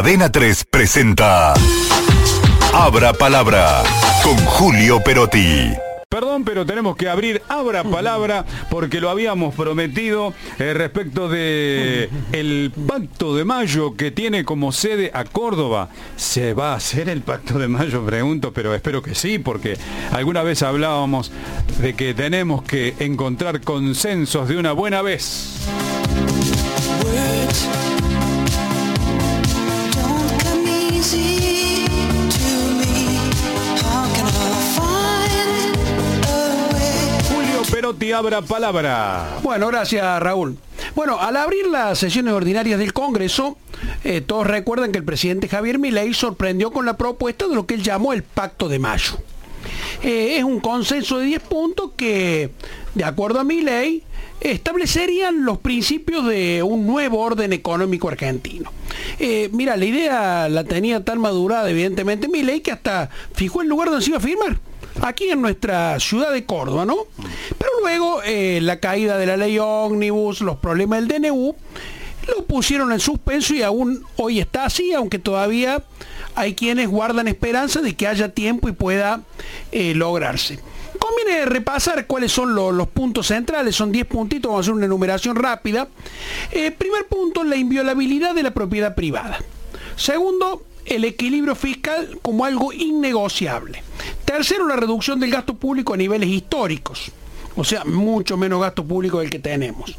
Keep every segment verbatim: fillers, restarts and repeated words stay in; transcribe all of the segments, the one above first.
Cadena tres presenta Abra Palabra con Julio Perotti. Perdón, pero tenemos que abrir Abra Palabra porque lo habíamos prometido eh, respecto de el Pacto de Mayo que tiene como sede a Córdoba. ¿Se va a hacer el Pacto de Mayo? Pregunto, pero espero que sí, porque alguna vez hablábamos de que tenemos que encontrar consensos de una buena vez. Perotti, Abra Palabra. Bueno, gracias, Raúl. Bueno, al abrir las sesiones ordinarias del Congreso, eh, todos recuerdan que el presidente Javier Milei sorprendió con la propuesta de lo que él llamó el Pacto de Mayo. Eh, es un consenso de diez puntos que, de acuerdo a Milei, establecerían los principios de un nuevo orden económico argentino. Eh, mira, la idea la tenía tan madurada, evidentemente, Milei, que hasta fijó el lugar donde se iba a firmar. Aquí en nuestra ciudad de Córdoba, ¿no? Pero luego eh, la caída de la ley ómnibus, los problemas del D N U, lo pusieron en suspenso y aún hoy está así, aunque todavía hay quienes guardan esperanza de que haya tiempo y pueda eh, lograrse. Conviene repasar cuáles son los, los puntos centrales, son diez puntitos, vamos a hacer una enumeración rápida. Eh, primer punto, la inviolabilidad de la propiedad privada. Segundo, el equilibrio fiscal como algo innegociable. Tercero, la reducción del gasto público a niveles históricos, o sea, mucho menos gasto público del que tenemos.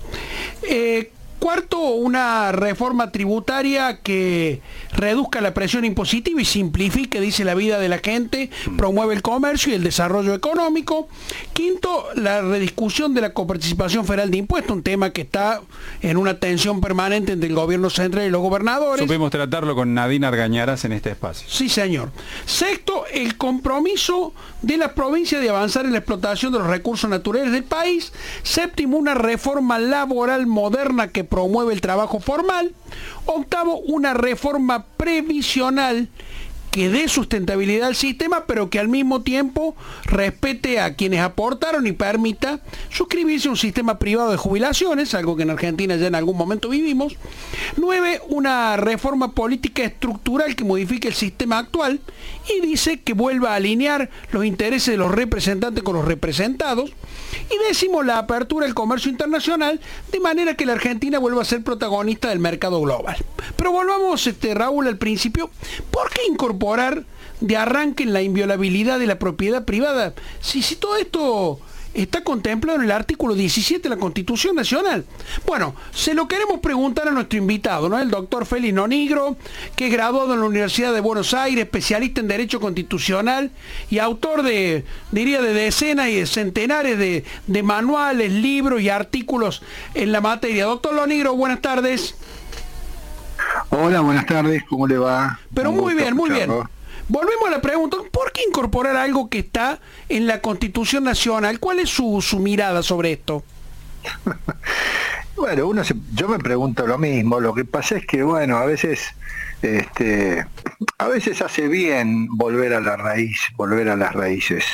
Eh, Cuarto, una reforma tributaria que reduzca la presión impositiva y simplifique, dice, la vida de la gente, promueve el comercio y el desarrollo económico. Quinto, la rediscusión de la coparticipación federal de impuestos, un tema que está en una tensión permanente entre el gobierno central y los gobernadores. Supimos tratarlo con Nadine Argañarás en este espacio. Sí, señor. Sexto, el compromiso de las provincias de avanzar en la explotación de los recursos naturales del país. Séptimo, una reforma laboral moderna que promueve el trabajo formal. Octavo, una reforma previsional que dé sustentabilidad al sistema, pero que al mismo tiempo respete a quienes aportaron y permita suscribirse a un sistema privado de jubilaciones, algo que en Argentina ya en algún momento vivimos. Nueve, una reforma política estructural que modifique el sistema actual y dice que vuelva a alinear los intereses de los representantes con los representados. Y décimo, la apertura del comercio internacional, de manera que la Argentina vuelva a ser protagonista del mercado global. Pero volvamos, este, Raúl, al principio. ¿Por qué incorporar de arranque en la inviolabilidad de la propiedad privada? Si, si todo esto está contemplado en el artículo diecisiete de la Constitución Nacional. Bueno, se lo queremos preguntar a nuestro invitado, ¿no? El doctor Félix Nonigro, que es graduado en la Universidad de Buenos Aires, especialista en Derecho Constitucional y autor de, diría, de decenas y de centenares de, de manuales, libros y artículos en la materia. Doctor Nonigro, buenas tardes. Hola, buenas tardes, ¿cómo le va? Pero Un muy bien, muy bien. Volvemos a la pregunta, ¿por qué incorporar algo que está en la Constitución Nacional? ¿Cuál es su, su mirada sobre esto? Bueno, uno se, yo me pregunto lo mismo. Lo que pasa es que, bueno, a veces, este, a veces hace bien volver a la raíz, volver a las raíces.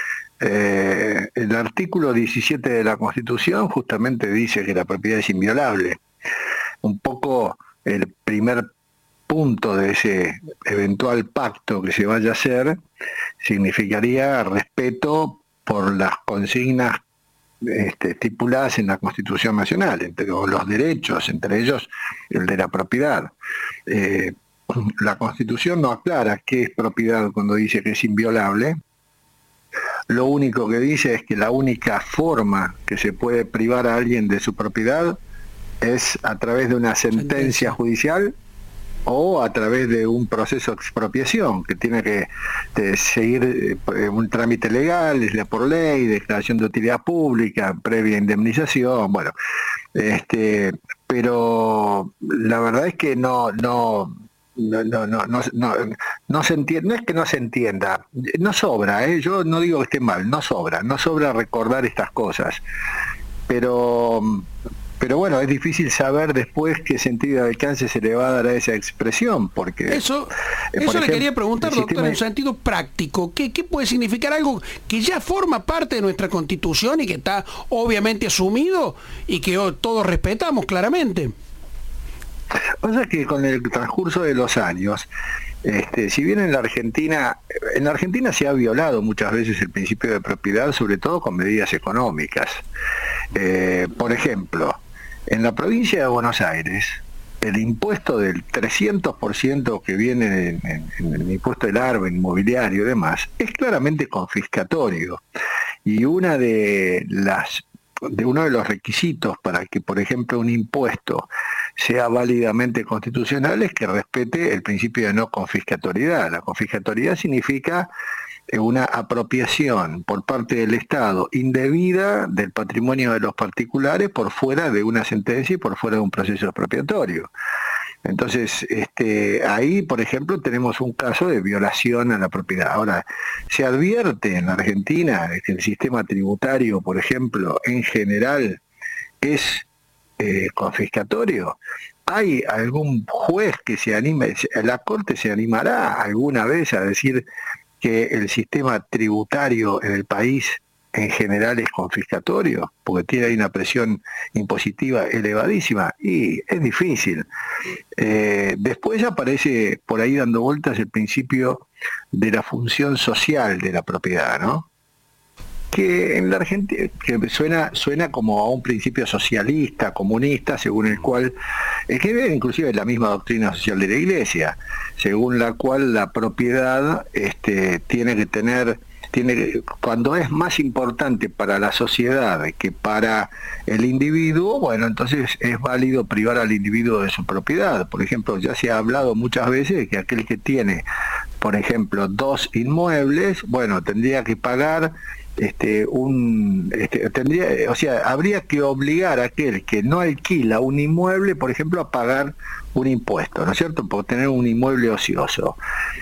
Eh, el artículo diecisiete de la Constitución justamente dice que la propiedad es inviolable. Un poco el primer punto de ese eventual pacto que se vaya a hacer significaría respeto por las consignas este, estipuladas en la Constitución Nacional, entre los derechos, entre ellos el de la propiedad. Eh, la Constitución no aclara qué es propiedad cuando dice que es inviolable. Lo único que dice es que la única forma que se puede privar a alguien de su propiedad es a través de una sentencia judicial o a través de un proceso de expropiación que tiene que de seguir eh, un trámite legal, es por ley, declaración de utilidad pública, previa indemnización, bueno, este, pero la verdad es que no, no, no, no, no, no, no, no se entiende, no es que no se entienda, no sobra, ¿eh? Yo no digo que esté mal, no sobra, no sobra recordar estas cosas, pero Pero bueno, es difícil saber después qué sentido de alcance se le va a dar a esa expresión, porque... Eso, eh, eso ejemplo, le quería preguntar, doctor, sistema... en un sentido práctico, ¿qué, ¿qué puede significar algo que ya forma parte de nuestra Constitución y que está obviamente asumido y que oh, todos respetamos claramente? Pasa que con el transcurso de los años, este, si bien en la Argentina, en la Argentina se ha violado muchas veces el principio de propiedad, sobre todo con medidas económicas. Eh, por ejemplo, en la provincia de Buenos Aires, el impuesto del trescientos por ciento que viene en, en, en el impuesto del árbol, inmobiliario y demás, es claramente confiscatorio. Y una de las de uno de los requisitos para que, por ejemplo, un impuesto sea válidamente constitucional es que respete el principio de no confiscatoriedad. La confiscatoriedad significa una apropiación por parte del Estado indebida del patrimonio de los particulares por fuera de una sentencia y por fuera de un proceso expropiatorio. Entonces, este, ahí, por ejemplo, tenemos un caso de violación a la propiedad. Ahora, se advierte en la Argentina que el sistema tributario, por ejemplo, en general, es eh, confiscatorio. ¿Hay algún juez que se anime, la Corte se animará alguna vez a decir que el sistema tributario en el país en general es confiscatorio, porque tiene ahí una presión impositiva elevadísima? Y es difícil. Eh, después aparece por ahí dando vueltas el principio de la función social de la propiedad, ¿no? Que en la Argentina que suena suena como a un principio socialista, comunista, según el cual, es que inclusive es la misma doctrina social de la Iglesia, según la cual la propiedad este, tiene que tener Tiene, cuando es más importante para la sociedad que para el individuo, bueno, entonces es válido privar al individuo de su propiedad. Por ejemplo, ya se ha hablado muchas veces de que aquel que tiene, por ejemplo, dos inmuebles, bueno, tendría que pagar este un este, tendría, o sea, habría que obligar a aquel que no alquila un inmueble, por ejemplo, a pagar un impuesto, ¿no es cierto?, por tener un inmueble ocioso.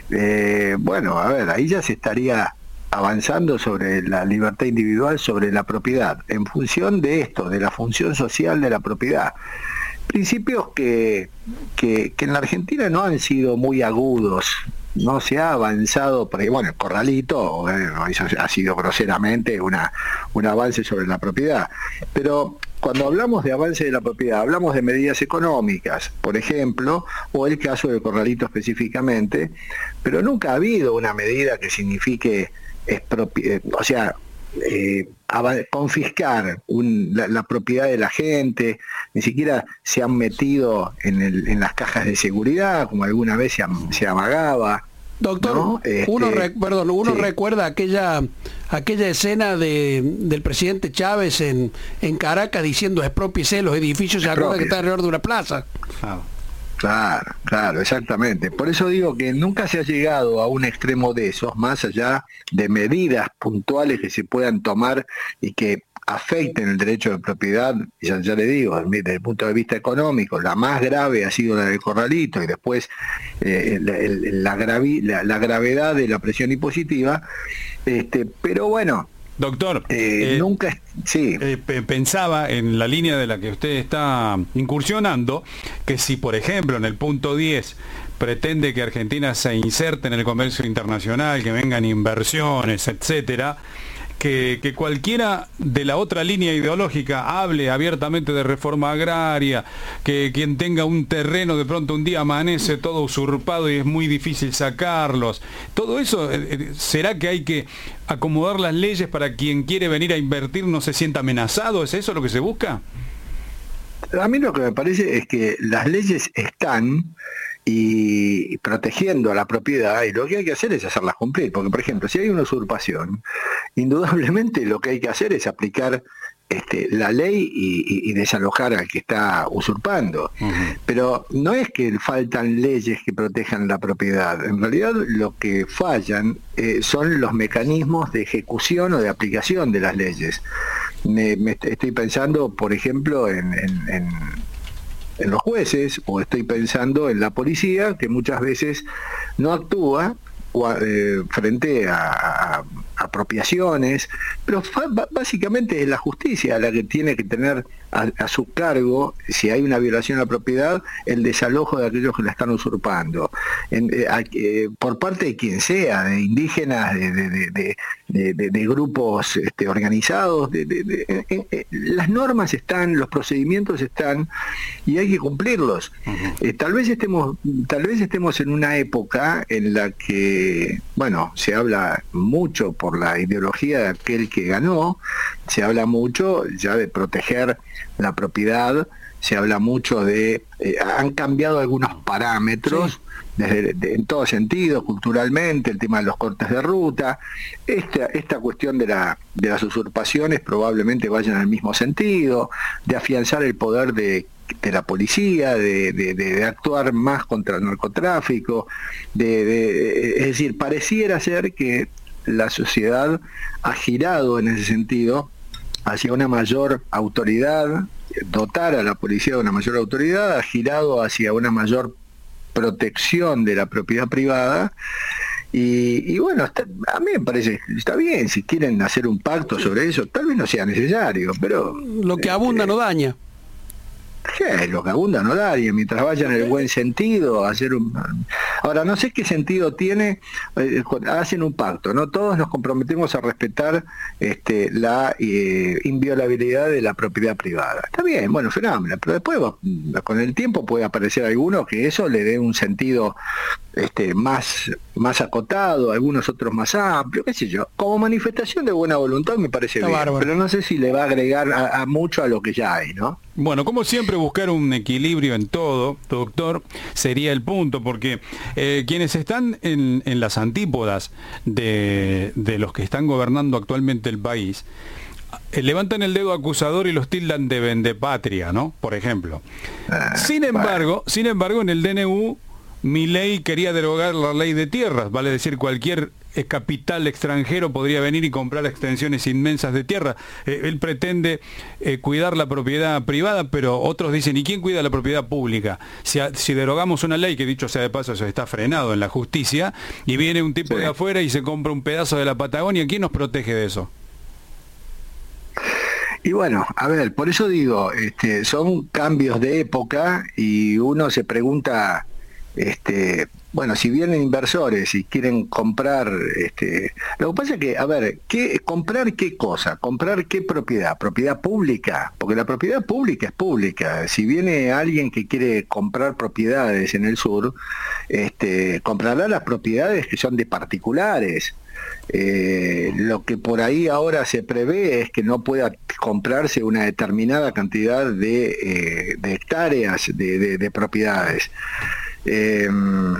Eh, bueno, a ver, ahí ya se estaría avanzando sobre la libertad individual, sobre la propiedad, en función de esto, de la función social de la propiedad. Principios que, que, que en la Argentina no han sido muy agudos, no se ha avanzado, porque bueno, el corralito bueno, eso ha sido groseramente una, un avance sobre la propiedad, pero cuando hablamos de avance de la propiedad, hablamos de medidas económicas, por ejemplo, o el caso del corralito específicamente, pero nunca ha habido una medida que signifique expropi- o sea, eh, confiscar un, la, la propiedad de la gente. Ni siquiera se han metido en, el, en las cajas de seguridad, como alguna vez se, se amagaba. Doctor, ¿no? este, uno, re, perdón, uno sí. recuerda aquella aquella escena de, del presidente Chávez en, en Caracas diciendo expropiese los edificios, se acuerda que está alrededor de una plaza. Ah. Claro, claro, exactamente. Por eso digo que nunca se ha llegado a un extremo de esos, más allá de medidas puntuales que se puedan tomar y que afecten el derecho de propiedad. Ya, ya le digo, desde el punto de vista económico, la más grave ha sido la del corralito, y después eh, la, la, gravi, la, la gravedad de la presión impositiva. Este, pero bueno, doctor, eh, eh, nunca sí. eh, pensaba en la línea de la que usted está incursionando, que si por ejemplo en el punto diez pretende que Argentina se inserte en el comercio internacional, que vengan inversiones, etcétera, que, que cualquiera de la otra línea ideológica hable abiertamente de reforma agraria, que quien tenga un terreno de pronto un día amanece todo usurpado y es muy difícil sacarlos, todo eso, ¿será que hay que acomodar las leyes para quien quiere venir a invertir no se sienta amenazado? ¿Es eso lo que se busca? A mí lo que me parece es que las leyes están y protegiendo a la propiedad, y lo que hay que hacer es hacerlas cumplir, porque por ejemplo, si hay una usurpación, indudablemente lo que hay que hacer es aplicar este, la ley y, y, y desalojar al que está usurpando. Uh-huh. Pero no es que faltan leyes que protejan la propiedad, en realidad lo que fallan eh, son los mecanismos de ejecución o de aplicación de las leyes. Me, me estoy pensando, por ejemplo, en, en, en en los jueces, o estoy pensando en la policía, que muchas veces no actúa eh, frente a, a apropiaciones, pero básicamente es la justicia la que tiene que tener a, a su cargo, si hay una violación a la propiedad, el desalojo de aquellos que la están usurpando. en, eh, a, eh, por parte de quien sea, de indígenas, de, de, de, de, de, de, de grupos este, organizados. De, de, de, eh, eh, las normas están, los procedimientos están y hay que cumplirlos. Uh-huh. Eh, tal vez estemos, tal vez estemos en una época en la que, bueno, se habla mucho por la ideología de aquel que ganó, se habla mucho ya de proteger la propiedad, se habla mucho de, eh, han cambiado algunos parámetros, sí. desde, de, en todo sentido, culturalmente, el tema de los cortes de ruta, esta, esta cuestión de, la, de las usurpaciones probablemente vayan al mismo sentido, de afianzar el poder de, de la policía, de, de, de actuar más contra el narcotráfico, de, de, es decir, pareciera ser que la sociedad ha girado en ese sentido hacia una mayor autoridad, dotar a la policía de una mayor autoridad, ha girado hacia una mayor protección de la propiedad privada, y, y bueno, está, a mí me parece que está bien, si quieren hacer un pacto sobre eso, tal vez no sea necesario, pero... Lo que abunda este, no daña. ¿Qué? Lo que abunda no daña, mientras vaya en el buen sentido, hacer un... Ahora, no sé qué sentido tiene, eh, hacen un pacto, ¿no? Todos nos comprometemos a respetar este, la eh, inviolabilidad de la propiedad privada. Está bien, bueno, fenómeno, pero después con el tiempo puede aparecer alguno que eso le dé un sentido este, más, más acotado, algunos otros más amplios, qué sé yo. Como manifestación de buena voluntad me parece Está bien, bárbaro. pero no sé si le va a agregar a, a mucho a lo que ya hay, ¿no? Bueno, como siempre, buscar un equilibrio en todo, doctor, sería el punto, porque eh, quienes están en, en las antípodas de, de los que están gobernando actualmente el país, eh, levantan el dedo acusador y los tildan de vendepatria, ¿no? Por ejemplo. Ah, sin embargo, bueno. sin embargo, en el D N U, Milei quería derogar la ley de tierras, vale decir, cualquier capital extranjero podría venir y comprar extensiones inmensas de tierra. Eh, él pretende eh, cuidar la propiedad privada, pero otros dicen, ¿y quién cuida la propiedad pública? Si, a, si derogamos una ley, que dicho sea de paso, se está frenado en la justicia, y viene un tipo sí. de afuera y se compra un pedazo de la Patagonia, ¿quién nos protege de eso? Y bueno, a ver, por eso digo, este, son cambios de época y uno se pregunta... Este, bueno, si vienen inversores y quieren comprar, este, lo que pasa es que, a ver, ¿qué, comprar qué cosa? ¿Comprar qué propiedad? ¿Propiedad pública? Porque la propiedad pública es pública. Si viene alguien que quiere comprar propiedades en el sur, este, comprará las propiedades que son de particulares. Eh, lo que por ahí ahora se prevé es que no pueda comprarse una determinada cantidad de, eh, de hectáreas de, de, de propiedades. Eh,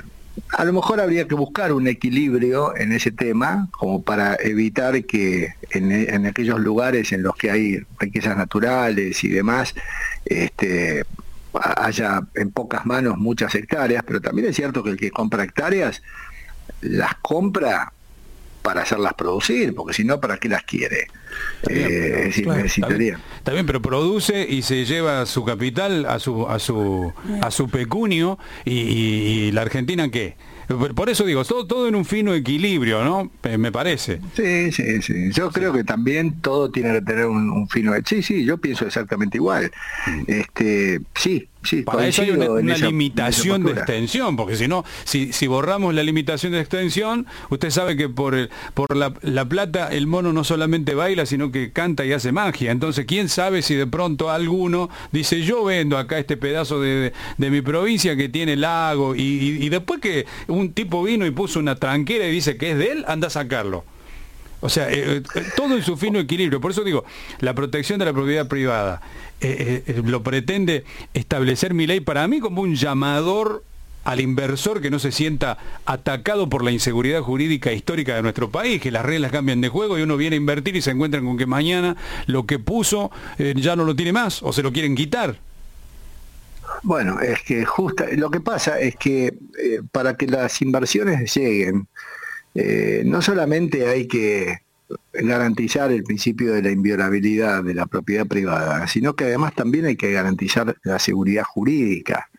a lo mejor habría que buscar un equilibrio en ese tema, como para evitar que en, en aquellos lugares en los que hay riquezas naturales y demás, este, haya en pocas manos muchas hectáreas, pero también es cierto que el que compra hectáreas las compra para hacerlas producir, porque si no, ¿para qué las quiere? Eh, es claro, necesitaría. Está bien, está bien, pero produce y se lleva su capital a su a su a su pecunio y, y, y la Argentina ¿qué? Por eso digo, todo, todo en un fino equilibrio, ¿no? Me parece. Sí, sí, sí. Yo sí. creo que también todo tiene que tener un, un fino... Sí, sí, yo pienso exactamente igual. Este, sí, sí. Para eso hay una, una esa, limitación de extensión, porque si no, si, si borramos la limitación de extensión, usted sabe que por, el, por la, la plata el mono no solamente baila, sino que canta y hace magia. Entonces, ¿quién sabe si de pronto alguno dice, yo vendo acá este pedazo de, de, de mi provincia que tiene lago, y, y, y después que un tipo vino y puso una tranquera y dice que es de él, anda a sacarlo? O sea, eh, todo en su fino equilibrio. Por eso digo, la protección de la propiedad privada eh, eh, lo pretende establecer Milei para mí como un llamador al inversor que no se sienta atacado por la inseguridad jurídica histórica de nuestro país, que las reglas cambian de juego y uno viene a invertir y se encuentran con que mañana lo que puso eh, ya no lo tiene más o se lo quieren quitar. Bueno, es que justo lo que pasa es que eh, para que las inversiones lleguen, eh, no solamente hay que garantizar el principio de la inviolabilidad de la propiedad privada, sino que además también hay que garantizar la seguridad jurídica.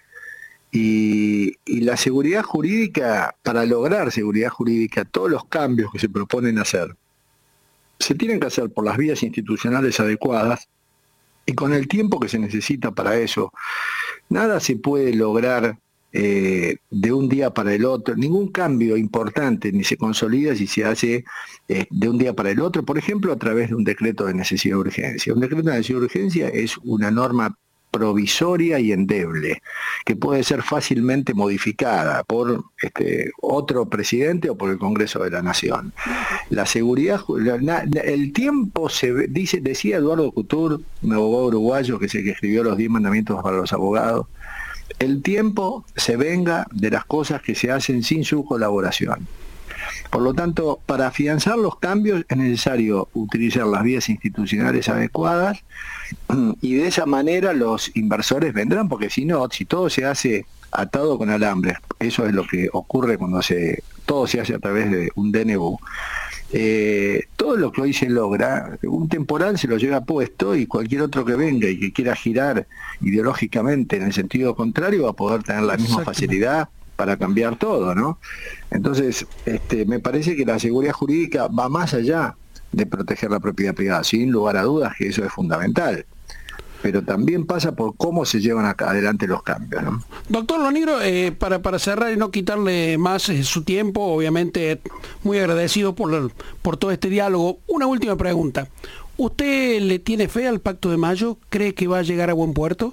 Y, y la seguridad jurídica, para lograr seguridad jurídica, todos los cambios que se proponen hacer, se tienen que hacer por las vías institucionales adecuadas y con el tiempo que se necesita para eso. Nada se puede lograr eh, de un día para el otro, ningún cambio importante ni se consolida si se hace eh, de un día para el otro, por ejemplo, a través de un decreto de necesidad de urgencia. Un decreto de necesidad de urgencia es una norma provisoria y endeble, que puede ser fácilmente modificada por este, otro presidente o por el Congreso de la Nación. La seguridad, la, el tiempo se ve, dice, decía Eduardo Couture, un abogado uruguayo que es el que escribió los diez mandamientos para los abogados, el tiempo se venga de las cosas que se hacen sin su colaboración. Por lo tanto, para afianzar los cambios es necesario utilizar las vías institucionales adecuadas y de esa manera los inversores vendrán, porque si no, si todo se hace atado con alambres, eso es lo que ocurre cuando se todo se hace a través de un D N U, eh, todo lo que hoy se logra, un temporal se lo lleva puesto y cualquier otro que venga y que quiera girar ideológicamente en el sentido contrario va a poder tener la misma facilidad para cambiar todo, ¿no? Entonces, este, me parece que la seguridad jurídica va más allá de proteger la propiedad privada, sin lugar a dudas que eso es fundamental, pero también pasa por cómo se llevan acá adelante los cambios, ¿no? Doctor Lonigro, eh, para, para cerrar y no quitarle más eh, su tiempo, obviamente muy agradecido por, por todo este diálogo, una última pregunta. ¿Usted le tiene fe al Pacto de Mayo? ¿Cree que va a llegar a buen puerto?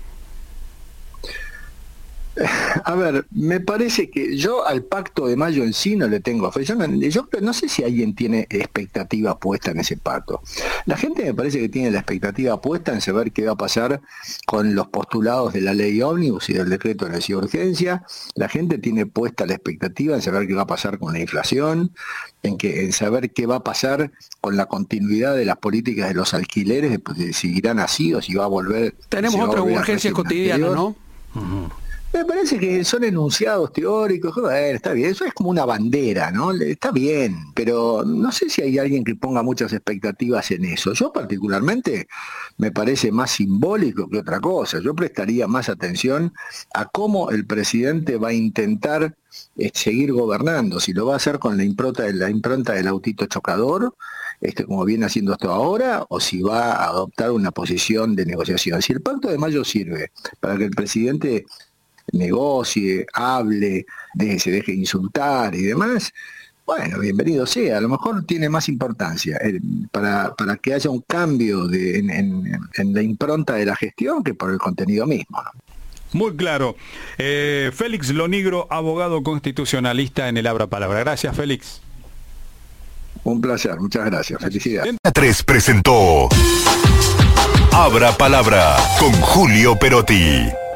A ver, me parece que yo al Pacto de Mayo en sí no le tengo fe. Yo no, yo no sé si alguien tiene expectativa puesta en ese pacto. La gente me parece que tiene la expectativa puesta en saber qué va a pasar con los postulados de la ley ómnibus y del decreto de necesidad de urgencia. La gente tiene puesta la expectativa en saber qué va a pasar con la inflación, en, que, en saber qué va a pasar con la continuidad de las políticas de los alquileres, de si seguirán así o si va a volver... Tenemos otras urgencias cotidianas, ¿no? Uh-huh. Me parece que son enunciados teóricos, bueno, está bien, eso es como una bandera, ¿no? Está bien, pero no sé si hay alguien que ponga muchas expectativas en eso. Yo particularmente me parece más simbólico que otra cosa. Yo prestaría más atención a cómo el presidente va a intentar eh, seguir gobernando, si lo va a hacer con la impronta, la impronta del autito chocador, este, como viene haciendo esto ahora, o si va a adoptar una posición de negociación. Si el Pacto de Mayo sirve para que el presidente negocie, hable, de, se deje insultar y demás, bueno, bienvenido sea. A lo mejor tiene más importancia eh, para, para que haya un cambio de, en, en, en la impronta de la gestión que por el contenido mismo, ¿no? Muy claro. Eh, Félix Lonigro, abogado constitucionalista en el Abra Palabra. Gracias, Félix. Un placer, muchas gracias. Felicidades. tres presentó Abra Palabra con Julio Perotti.